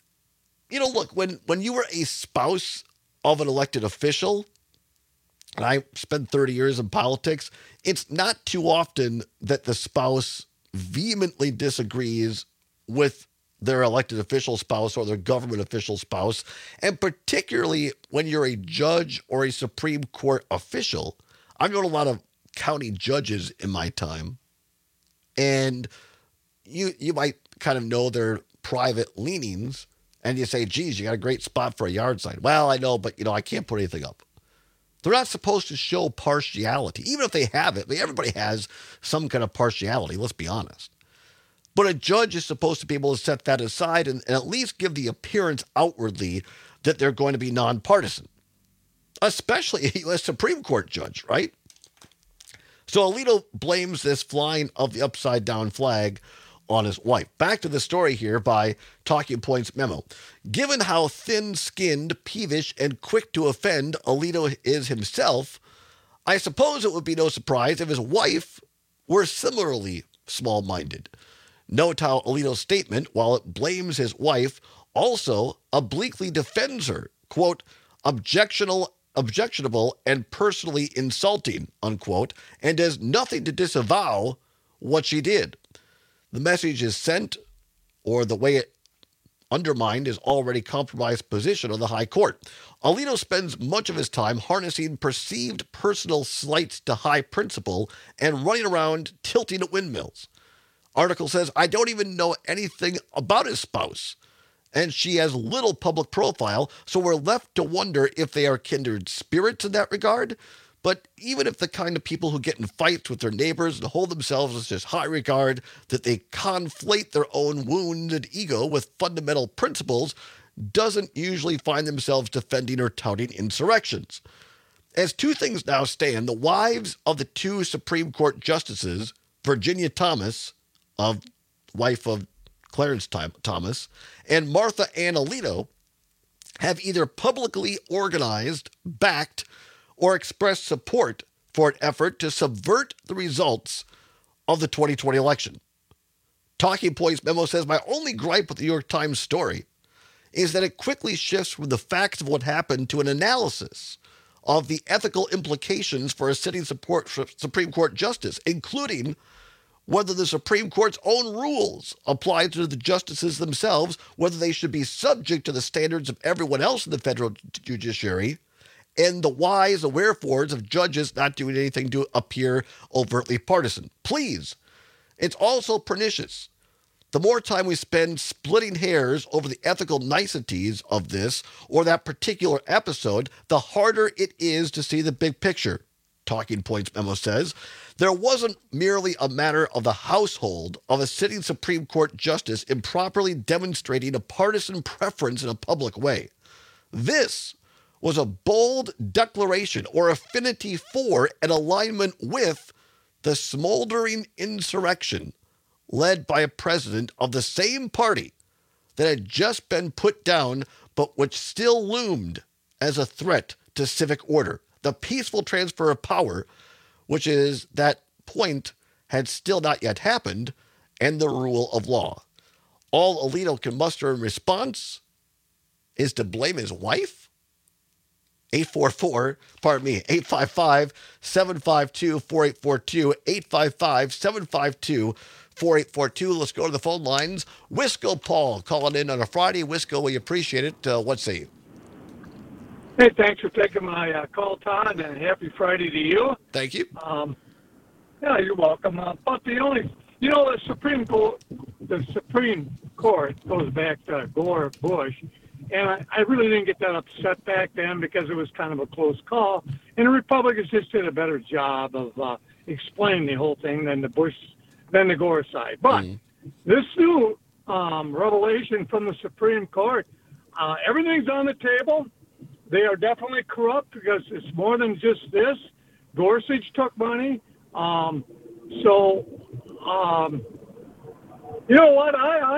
look, when you were a spouse of an elected official, and I spent 30 years in politics, it's not too often that the spouse vehemently disagrees with their elected official spouse or their government official spouse. And particularly when you're a judge or a Supreme Court official. I've known a lot of county judges in my time. And you might kind of know their private leanings. And you say, geez, you got a great spot for a yard sign. Well, I know, but, I can't put anything up. They're not supposed to show partiality. Even if they have it. Everybody has some kind of partiality, let's be honest. But a judge is supposed to be able to set that aside and at least give the appearance outwardly that they're going to be nonpartisan, especially a U.S. Supreme Court judge, right? So Alito blames this flying of the upside-down flag on his wife. Back to the story here by Talking Points Memo. Given how thin-skinned, peevish, and quick to offend Alito is himself, I suppose it would be no surprise if his wife were similarly small-minded. Note how Alito's statement, while it blames his wife, also obliquely defends her, quote, objectionable and personally insulting, unquote, and does nothing to disavow what she did. The message is sent, or the way it undermined his already compromised position on the high court. Alito spends much of his time harnessing perceived personal slights to high principle and running around tilting at windmills. Article says, I don't even know anything about his spouse, and she has little public profile, so we're left to wonder if they are kindred spirits in that regard. But even if the kind of people who get in fights with their neighbors and hold themselves in such high regard that they conflate their own wounded ego with fundamental principles, doesn't usually find themselves defending or touting insurrections. As two things now stand, the wives of the two Supreme Court justices, Virginia Thomas, wife of Clarence Thomas, and Martha Ann Alito, have either publicly organized, backed, or expressed support for an effort to subvert the results of the 2020 election. Talking Points memo says, my only gripe with the New York Times story is that it quickly shifts from the facts of what happened to an analysis of the ethical implications for a sitting Supreme Court justice, including whether the Supreme Court's own rules apply to the justices themselves, whether they should be subject to the standards of everyone else in the federal judiciary, and the whys and wherefores of judges not doing anything to appear overtly partisan. Please, it's also pernicious. The more time we spend splitting hairs over the ethical niceties of this or that particular episode, the harder it is to see the big picture. Talking Points memo says, there wasn't merely a matter of the household of a sitting Supreme Court justice improperly demonstrating a partisan preference in a public way. This was a bold declaration or affinity for and alignment with the smoldering insurrection led by a president of the same party that had just been put down but which still loomed as a threat to civic order. The peaceful transfer of power, which is that point, had still not yet happened, and the rule of law. All Alito can muster in response is to blame his wife? 855-752-4842, 855-752-4842. Let's go to the phone lines. Wisco Paul calling in on a Friday. Wisco, we appreciate it. What say you? Hey, thanks for taking my call, Todd, and happy Friday to you. Thank you. Yeah, you're welcome. But the Supreme Court goes back to Gore, Bush, and I really didn't get that upset back then because it was kind of a close call, and the Republicans just did a better job of explaining the whole thing than the Gore side. But this new revelation from the Supreme Court, everything's on the table. They are definitely corrupt because it's more than just this. Gorsuch took money. You know what?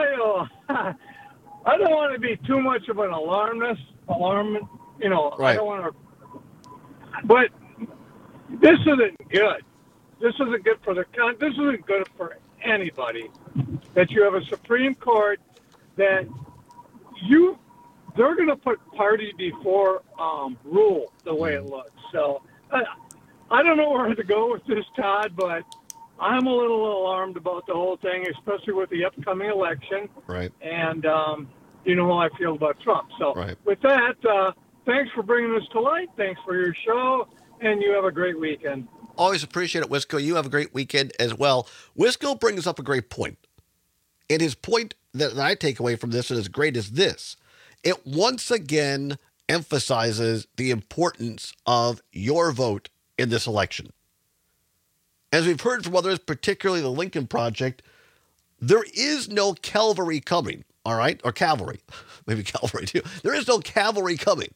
I don't want to be too much of an alarmist. Right. I don't want to. But this isn't good. This isn't good for this isn't good for anybody. That you have a Supreme Court that they're going to put party before rule the way it looks. So I don't know where to go with this, Todd, but I'm a little alarmed about the whole thing, especially with the upcoming election. Right. And you know how I feel about Trump. So with that, thanks for bringing this to light. Thanks for your show, and you have a great weekend. Always appreciate it, Wisco. You have a great weekend as well. Wisco brings up a great point. And his point that I take away from this, and is great, is this. It once again emphasizes the importance of your vote in this election. As we've heard from others, particularly the Lincoln Project, there is no cavalry coming, all right? Or cavalry. Maybe cavalry too. There is no cavalry coming.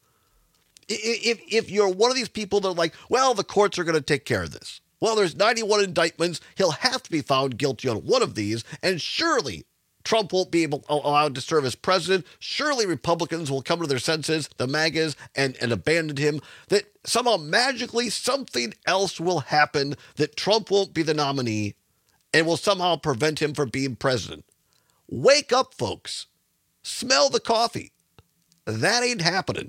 If you're one of these people that are like, well, the courts are going to take care of this. Well, there's 91 indictments. He'll have to be found guilty on one of these, and surely Trump won't be allowed to serve as president. Surely Republicans will come to their senses, the MAGAs, and abandon him. That somehow magically something else will happen, that Trump won't be the nominee and will somehow prevent him from being president. Wake up, folks. Smell the coffee. That ain't happening.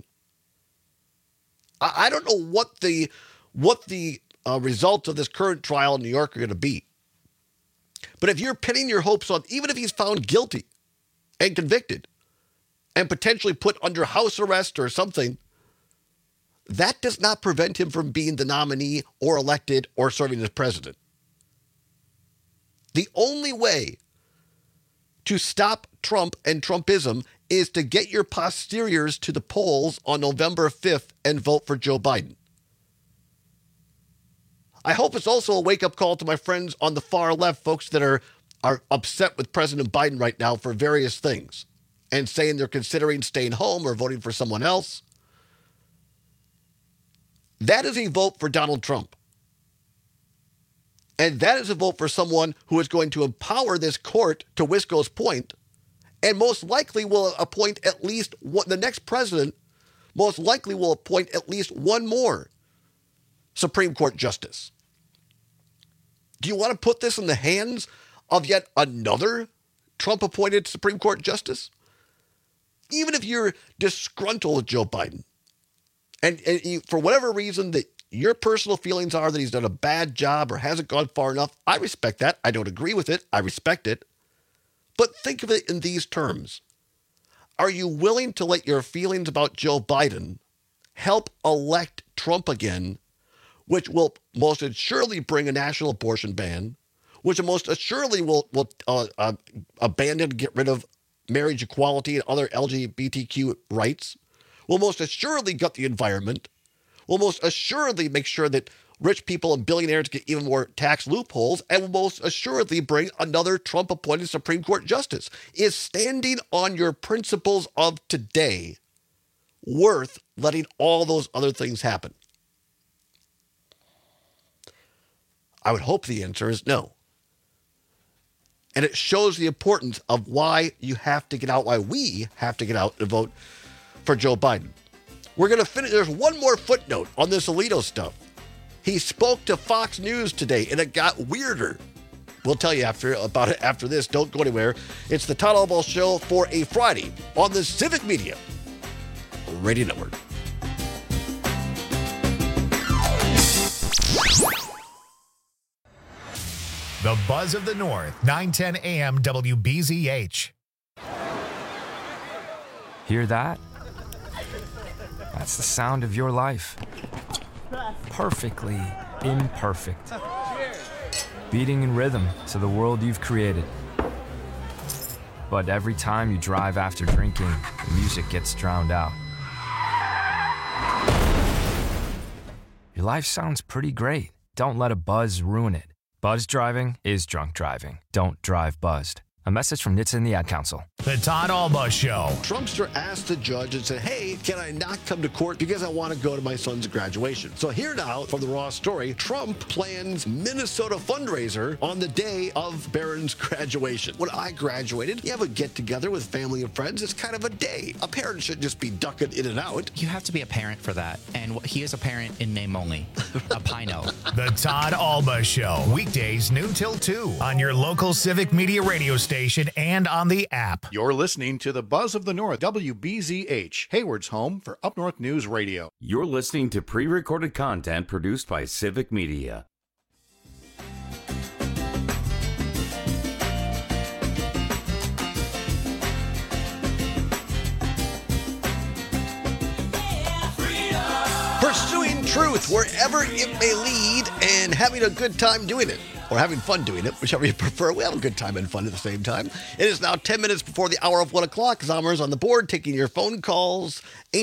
I don't know what the results of this current trial in New York are going to be. But if you're pinning your hopes on, even if he's found guilty and convicted, and potentially put under house arrest or something, that does not prevent him from being the nominee or elected or serving as president. The only way to stop Trump and Trumpism is to get your posteriors to the polls on November 5th and vote for Joe Biden. I hope it's also a wake-up call to my friends on the far left, folks that are upset with President Biden right now for various things and saying they're considering staying home or voting for someone else. That is a vote for Donald Trump. And that is a vote for someone who is going to empower this court, to Wisco's point, and most likely will appoint at least one, the next president most likely will appoint at least one more Supreme Court justice. Do you want to put this in the hands of yet another Trump-appointed Supreme Court justice? Even if you're disgruntled with Joe Biden, and you, for whatever reason that your personal feelings are that he's done a bad job or hasn't gone far enough, I respect that. I don't agree with it. I respect it. But think of it in these terms. Are you willing to let your feelings about Joe Biden help elect Trump again, which will most assuredly bring a national abortion ban, which most assuredly will abandon, get rid of marriage equality and other LGBTQ rights, will most assuredly gut the environment, will most assuredly make sure that rich people and billionaires get even more tax loopholes, and will most assuredly bring another Trump-appointed Supreme Court justice? Is standing on your principles of today worth letting all those other things happen? I would hope the answer is no. And it shows the importance of why you have to get out, why we have to get out and vote for Joe Biden. We're going to finish. There's one more footnote on this Alito stuff. He spoke to Fox News today, and it got weirder. We'll tell you about it after this. Don't go anywhere. It's the Todd Albaugh Show for a Friday on the Civic Media Radio Network. The Buzz of the North, 910 AM WBZH. Hear that? That's the sound of your life. Perfectly imperfect. Beating in rhythm to the world you've created. But every time you drive after drinking, the music gets drowned out. Your life sounds pretty great. Don't let a buzz ruin it. Buzz driving is drunk driving. Don't drive buzzed. A message from NHTSA and the Ad Council. The Todd Albaugh Show. Trumpster asked the judge and said, hey, can I not come to court because I want to go to my son's graduation? So here now from the Raw story, Trump plans Minnesota fundraiser on the day of Barron's graduation. When I graduated, you have a get-together with family and friends. It's kind of a day. A parent should just be ducking in and out. You have to be a parent for that. And he is a parent in name only. A Pino. The Todd Albaugh Show. Weekdays noon till 2 on your local Civic Media radio station and on the app. You're listening to the Buzz of the North, WBZH, Hayward's home for Up North News Radio. You're listening to pre-recorded content produced by Civic Media. Pursuing truth wherever it may lead and having a good time doing it. Or having fun doing it, whichever you prefer. We have a good time and fun at the same time. It is now 10 minutes before the hour of 1 o'clock. Zomer's on the board taking your phone calls.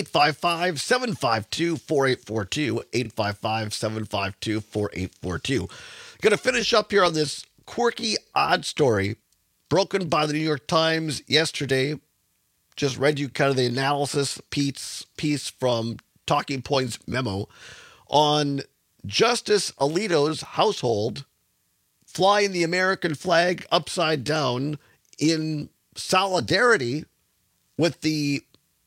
855-752-4842. 855-752-4842. Going to finish up here on this quirky, odd story broken by the New York Times yesterday. Just read you kind of the analysis piece from Talking Points memo on Justice Alito's household flying the American flag upside down in solidarity with these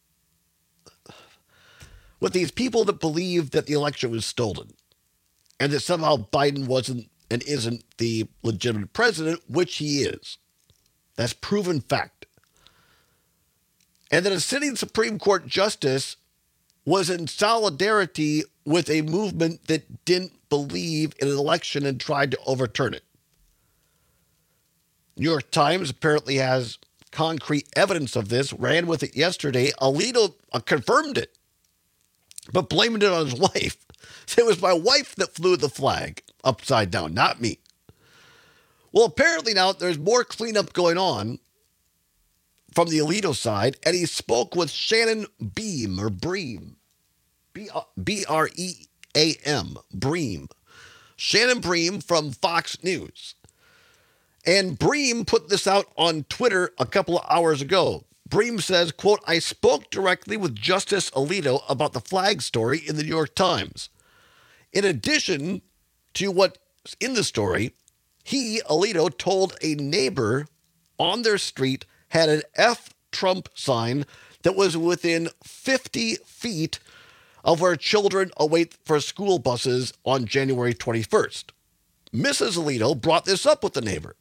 people that believe that the election was stolen and that somehow Biden wasn't and isn't the legitimate president, which he is. That's proven fact. And that a sitting Supreme Court justice was in solidarity with a movement that didn't believe in an election and tried to overturn it. New York Times apparently has concrete evidence of this, ran with it yesterday. Alito confirmed it, but blamed it on his wife. It was my wife that flew the flag upside down, not me. Well, apparently now there's more cleanup going on from the Alito side, and he spoke with Shannon Bream, B-R-E-A-M, Bream. Shannon Bream from Fox News. And Bream put this out on Twitter a couple of hours ago. Bream says, quote, I spoke directly with Justice Alito about the flag story in the New York Times. In addition to what's in the story, he, Alito, told a neighbor on their street had an F Trump sign that was within 50 feet of where children await for school buses on January 21st. Mrs. Alito brought this up with the neighbor.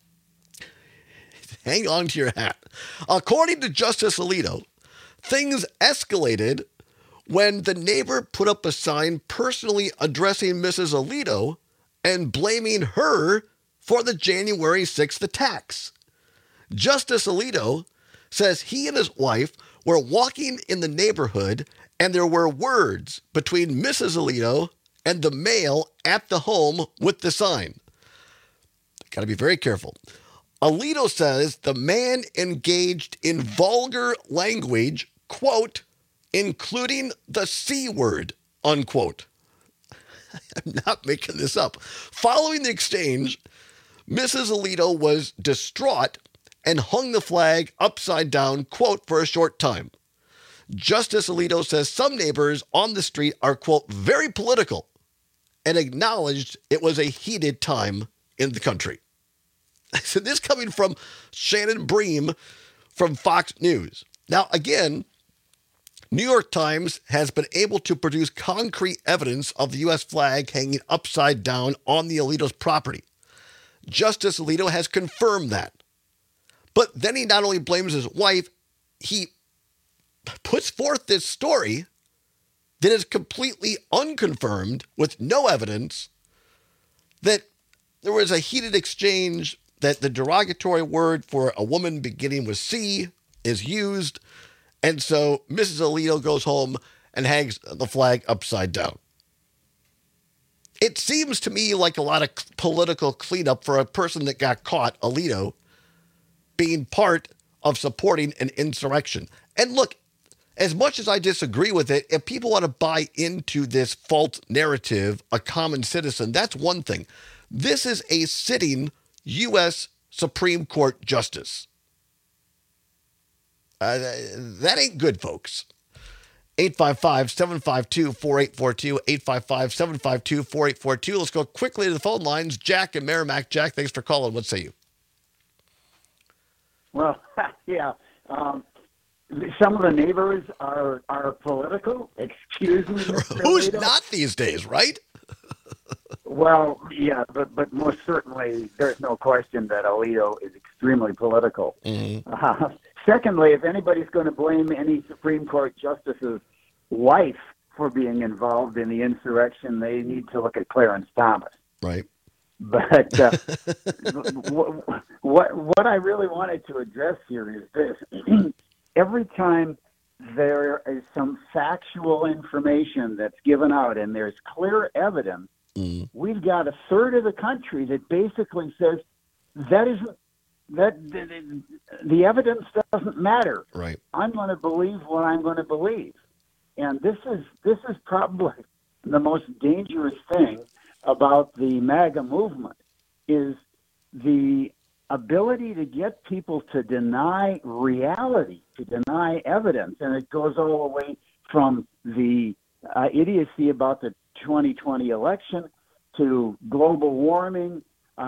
Hang on to your hat. According to Justice Alito, things escalated when the neighbor put up a sign personally addressing Mrs. Alito and blaming her for the January 6th attacks. Justice Alito says he and his wife were walking in the neighborhood and there were words between Mrs. Alito and the male at the home with the sign. Got to be very careful. Alito says the man engaged in vulgar language, quote, including the C word, unquote. I'm not making this up. Following the exchange, Mrs. Alito was distraught and hung the flag upside down, quote, for a short time. Justice Alito says some neighbors on the street are, quote, very political and acknowledged it was a heated time in the country. So this coming from Shannon Bream from Fox News. Now, again, New York Times has been able to produce concrete evidence of the U.S. flag hanging upside down on the Alito's property. Justice Alito has confirmed that. But then he not only blames his wife, he puts forth this story that is completely unconfirmed with no evidence that there was a heated exchange, that the derogatory word for a woman beginning with C is used. And so Mrs. Alito goes home and hangs the flag upside down. It seems to me like a lot of political cleanup for a person that got caught, Alito, being part of supporting an insurrection. And look, as much as I disagree with it, if people want to buy into this false narrative, a common citizen, that's one thing. This is a sitting U.S. Supreme Court justice. That ain't good, folks. 855-752-4842, 855-752-4842. Let's go quickly to the phone lines. Jack and Merrimack. Jack, thanks for calling. What say you? Well, yeah. Some of the neighbors are political. Excuse me, Mr. Who's Alito. not these days, right? Well, yeah, but most certainly there's no question that Alito is extremely political. Mm-hmm. Secondly, if anybody's going to blame any Supreme Court justice's wife for being involved in the insurrection, they need to look at Clarence Thomas. Right. But what I really wanted to address here is this. Every time there is some factual information that's given out and there's clear evidence, we've got a third of the country that basically says that the evidence doesn't matter. Right. I'm going to believe what I'm going to believe. And this is probably the most dangerous thing about the MAGA movement is the ability to get people to deny reality, to deny evidence. And it goes all the way from the idiocy about the 2020 election to global warming,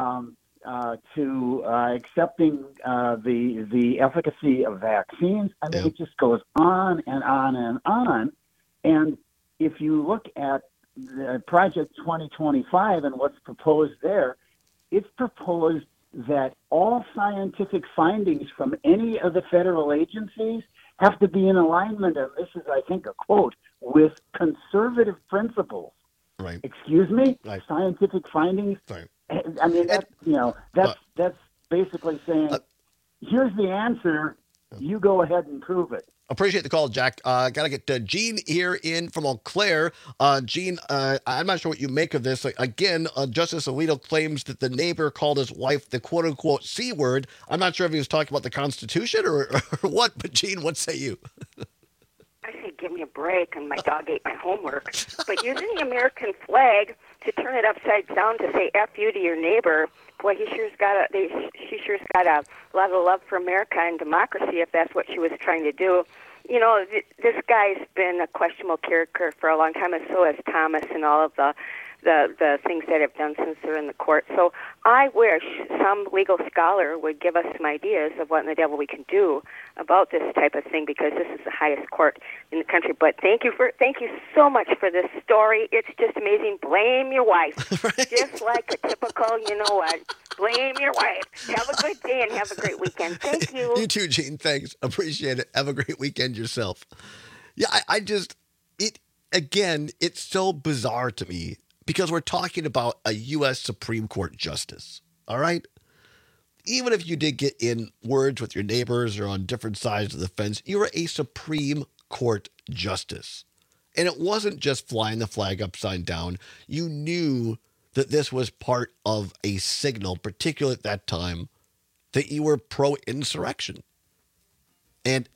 to accepting the efficacy of vaccines. I mean, it just goes on and on and on. And if you look at the Project 2025 and what's proposed there, it's proposed that all scientific findings from any of the federal agencies have to be in alignment, and this is, I think, a quote, with conservative principles. Right. Excuse me? Right. Scientific findings? Right. I mean, that's basically saying here's the answer. You go ahead and prove it. Appreciate the call, Jack. Got to get Gene here in from Eau Claire. Gene, I'm not sure what you make of this. Again, Justice Alito claims that the neighbor called his wife the quote-unquote C word. I'm not sure if he was talking about the Constitution or what, but Gene, what say you? I say give me a break, and my dog ate my homework. But using the American flag to turn it upside down to say F you to your neighbor, boy, she sure's got a lot of love for America and democracy if that's what she was trying to do. You know, this guy's been a questionable character for a long time, and so has Thomas and all of the things that have done since they're in the court. So I wish some legal scholar would give us some ideas of what in the devil we can do about this type of thing, because this is the highest court in the country. But thank you so much for this story. It's just amazing. Blame your wife. Right. Just like a typical, you know what, blame your wife. Have a good day and have a great weekend. Thank you. You too, Gene. Thanks. Appreciate it. Have a great weekend yourself. Yeah, it's so bizarre to me, because we're talking about a U.S. Supreme Court justice, all right? Even if you did get in words with your neighbors or on different sides of the fence, you were a Supreme Court justice. And it wasn't just flying the flag upside down. You knew that this was part of a signal, particularly at that time, that you were pro-insurrection. And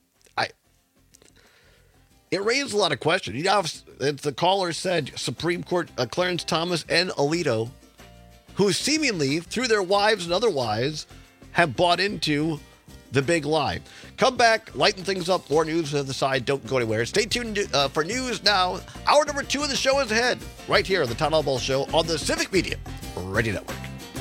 it raised a lot of questions. You know, as the caller said, Supreme Court Clarence Thomas and Alito, who seemingly, through their wives and otherwise, have bought into the big lie. Come back, lighten things up, more news on the side. Don't go anywhere. Stay tuned for news now. Hour number 2 of the show is ahead, right here on the Todd Albaugh Show on the Civic Media Radio Network.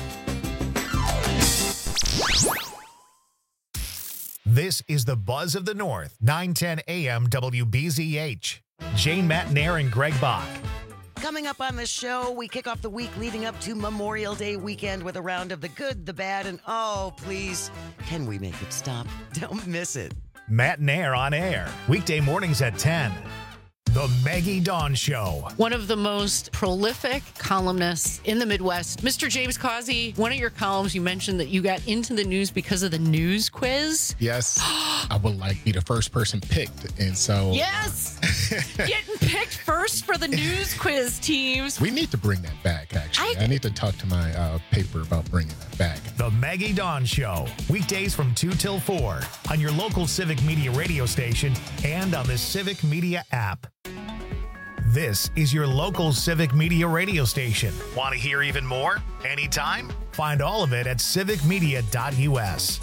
This is the Buzz of the North, 910 AM WBZH. Jane Matnair and Greg Bach. Coming up on the show, we kick off the week leading up to Memorial Day weekend with a round of the good, the bad, and oh, please, can we make it stop? Don't miss it. Matnair on air, weekday mornings at 10. The Maggie Dawn Show. One of the most prolific columnists in the Midwest, Mr. James Causey. One of your columns, you mentioned that you got into the news because of the news quiz. Yes, I would like to be the first person picked, and so yes, getting picked first for the news quiz teams. We need to bring that back. Actually, I need to talk to my paper about bringing that back. The Maggie Dawn Show, weekdays from 2 till 4 on your local Civic Media radio station and on the Civic Media app. This is your local Civic Media radio station. Want to hear even more? Anytime? Find all of it at civicmedia.us.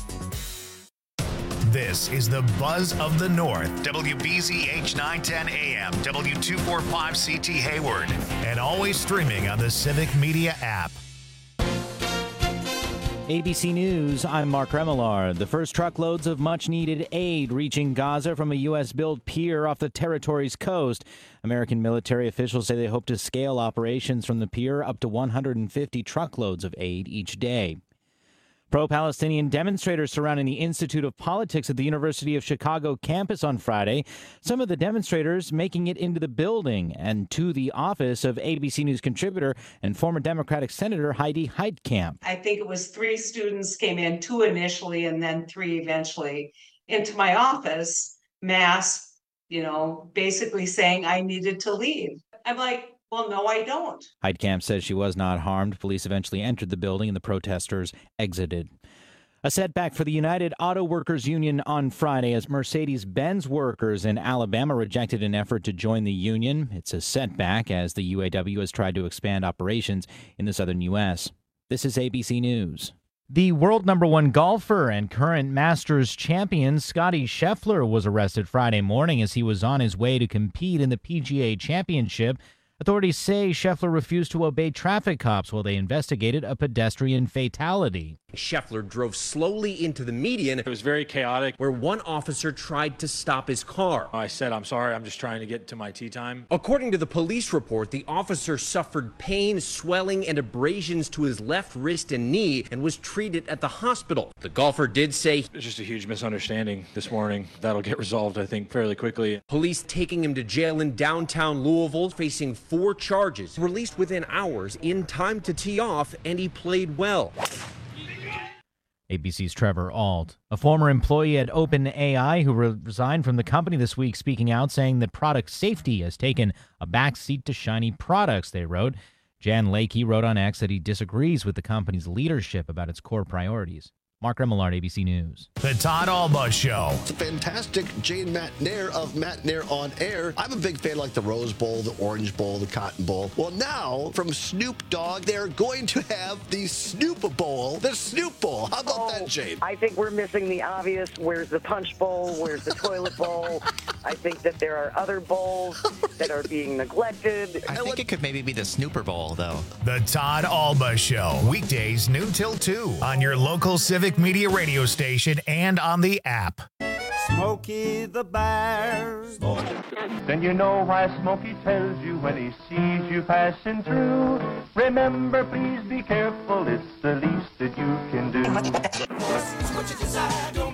This is the Buzz of the North, WBZH 910 AM, W245CT Hayward, and always streaming on the Civic Media app. ABC News, I'm Mark Remillard. The first truckloads of much-needed aid reaching Gaza from a U.S.-built pier off the territory's coast. American military officials say they hope to scale operations from the pier up to 150 truckloads of aid each day. Pro-Palestinian demonstrators surrounding the Institute of Politics at the University of Chicago campus on Friday. Some of the demonstrators making it into the building and to the office of ABC News contributor and former Democratic Senator Heidi Heitkamp. I think it was 3 students came in, 2 initially and then 3 eventually, into my office, masked, basically saying I needed to leave. I'm like, well, no, I don't. Heitkamp says she was not harmed. Police eventually entered the building and the protesters exited. A setback for the United Auto Workers Union on Friday as Mercedes-Benz workers in Alabama rejected an effort to join the union. It's a setback as the UAW has tried to expand operations in the southern U.S. This is ABC News. The world #1 golfer and current Masters champion Scottie Scheffler was arrested Friday morning as he was on his way to compete in the PGA Championship. Authorities say Scheffler refused to obey traffic cops while they investigated a pedestrian fatality. Scheffler drove slowly into the median. It was very chaotic, where one officer tried to stop his car. I said, I'm sorry, I'm just trying to get to my tee time. According to the police report, the officer suffered pain, swelling, and abrasions to his left wrist and knee and was treated at the hospital. The golfer did say, it's just a huge misunderstanding this morning. That'll get resolved, I think, fairly quickly. Police taking him to jail in downtown Louisville, facing 4 charges. Released within hours, in time to tee off, and he played well. ABC's Trevor Ault. A former employee at OpenAI who resigned from the company this week speaking out, saying that product safety has taken a backseat to shiny products, they wrote. Jan Lakey wrote on X that he disagrees with the company's leadership about its core priorities. Mark Remillard, ABC News. The Todd Alba Show. It's a fantastic Jane McNair of McNair on Air. I'm a big fan like the Rose Bowl, the Orange Bowl, the Cotton Bowl. Well, now, from Snoop Dogg, they're going to have the Snoop Bowl, the Snoop Bowl. How about that, Jane? I think we're missing the obvious. Where's the Punch Bowl? Where's the Toilet Bowl? I think that there are other bowls that are being neglected. I think it could maybe be the Snooper Bowl, though. The Todd Alba Show. Weekdays noon till 2 on your local Civic Media radio station and on the app. Smokey the Bear. Then you know why Smokey tells you when he sees you passing through. Remember, please be careful. It's the least that you can do.